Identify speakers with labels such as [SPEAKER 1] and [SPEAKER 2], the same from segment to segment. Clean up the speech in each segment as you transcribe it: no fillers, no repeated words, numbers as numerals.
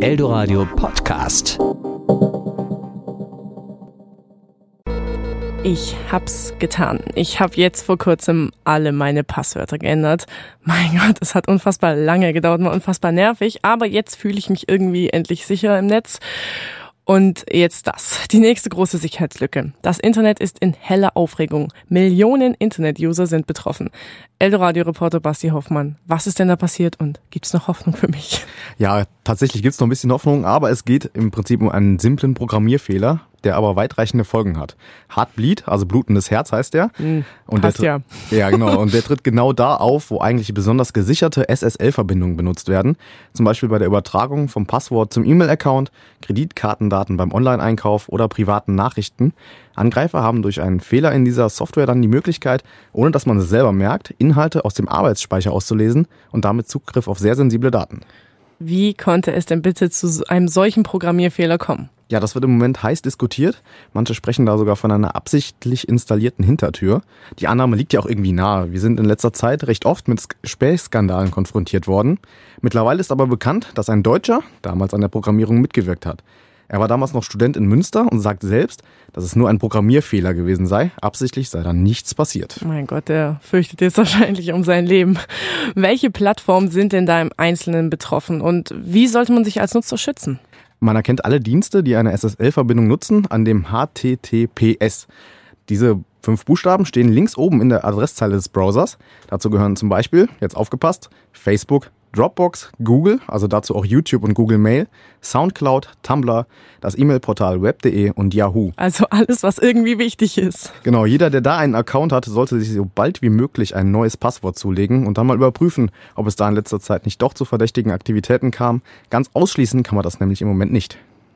[SPEAKER 1] Eldoradio Podcast.
[SPEAKER 2] Ich hab's getan. Ich habe jetzt vor kurzem alle meine Passwörter geändert. Mein Gott, es hat unfassbar lange gedauert, war unfassbar nervig, aber jetzt fühle ich mich irgendwie endlich sicher im Netz. Und jetzt das, die nächste große Sicherheitslücke. Das Internet ist in heller Aufregung. Millionen Internet-User sind betroffen. Eldoradio-Reporter Basti Hoffmann, was ist denn da passiert und gibt's noch Hoffnung für mich?
[SPEAKER 3] Ja, tatsächlich gibt's noch ein bisschen Hoffnung, aber es geht im Prinzip um einen simplen Programmierfehler, der aber weitreichende Folgen hat. Heartbleed, also blutendes Herz heißt der. Und
[SPEAKER 2] passt ja.
[SPEAKER 3] Ja, genau. Und der tritt genau da auf, wo eigentlich besonders gesicherte SSL-Verbindungen benutzt werden. Zum Beispiel bei der Übertragung vom Passwort zum E-Mail-Account, Kreditkartendaten beim Online-Einkauf oder privaten Nachrichten. Angreifer haben durch einen Fehler in dieser Software dann die Möglichkeit, ohne dass man es selber merkt, Inhalte aus dem Arbeitsspeicher auszulesen und damit Zugriff auf sehr sensible Daten.
[SPEAKER 2] Wie konnte es denn bitte zu einem solchen Programmierfehler kommen?
[SPEAKER 3] Ja, das wird im Moment heiß diskutiert. Manche sprechen da sogar von einer absichtlich installierten Hintertür. Die Annahme liegt ja auch irgendwie nahe. Wir sind in letzter Zeit recht oft mit Spähskandalen konfrontiert worden. Mittlerweile ist aber bekannt, dass ein Deutscher damals an der Programmierung mitgewirkt hat. Er war damals noch Student in Münster und sagt selbst, dass es nur ein Programmierfehler gewesen sei. Absichtlich sei da nichts passiert.
[SPEAKER 2] Mein Gott, der fürchtet jetzt wahrscheinlich um sein Leben. Welche Plattformen sind denn da im Einzelnen betroffen und wie sollte man sich als Nutzer schützen?
[SPEAKER 3] Man erkennt alle Dienste, die eine SSL-Verbindung nutzen, an dem HTTPS. Diese 5 Buchstaben stehen links oben in der Adresszeile des Browsers. Dazu gehören zum Beispiel, jetzt aufgepasst, Facebook, Dropbox, Google, also dazu auch YouTube und Google Mail, Soundcloud, Tumblr, das E-Mail-Portal web.de und Yahoo.
[SPEAKER 2] Also alles, was irgendwie wichtig ist.
[SPEAKER 3] Genau, jeder, der da einen Account hat, sollte sich so bald wie möglich ein neues Passwort zulegen und dann mal überprüfen, ob es da in letzter Zeit nicht doch zu verdächtigen Aktivitäten kam. Ganz ausschließen kann man das nämlich im Moment nicht.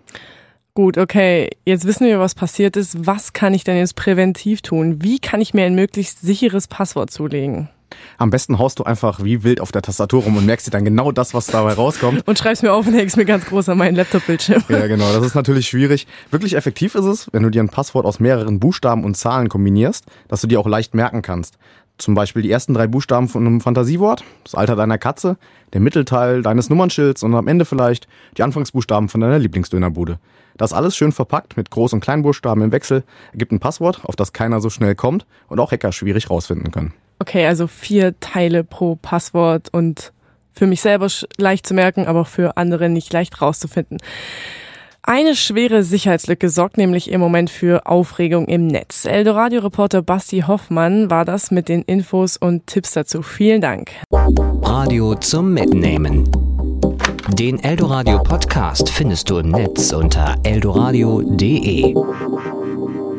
[SPEAKER 2] Gut, okay, jetzt wissen wir, was passiert ist. Was kann ich denn jetzt präventiv tun? Wie kann ich mir ein möglichst sicheres Passwort zulegen?
[SPEAKER 3] Am besten haust du einfach wie wild auf der Tastatur rum und merkst dir dann genau das, was dabei rauskommt.
[SPEAKER 2] Und schreibst mir auf und hängst mir ganz groß an meinen Laptop-Bildschirm.
[SPEAKER 3] Ja, genau. Das ist natürlich schwierig. Wirklich effektiv ist es, wenn du dir ein Passwort aus mehreren Buchstaben und Zahlen kombinierst, dass du dir auch leicht merken kannst. Zum Beispiel die ersten 3 Buchstaben von einem Fantasiewort, das Alter deiner Katze, der Mittelteil deines Nummernschilds und am Ende vielleicht die Anfangsbuchstaben von deiner Lieblingsdönerbude. Das alles schön verpackt mit Groß- und Kleinbuchstaben im Wechsel ergibt ein Passwort, auf das keiner so schnell kommt und auch Hacker schwierig rausfinden können.
[SPEAKER 2] Okay, also 4 Teile pro Passwort und für mich selber leicht zu merken, aber für andere nicht leicht rauszufinden. Eine schwere Sicherheitslücke sorgt nämlich im Moment für Aufregung im Netz. Eldoradio-Reporter Basti Hoffmann war das mit den Infos und Tipps dazu. Vielen Dank.
[SPEAKER 1] Radio zum Mitnehmen. Den Eldoradio Podcast findest du im Netz unter eldoradio.de.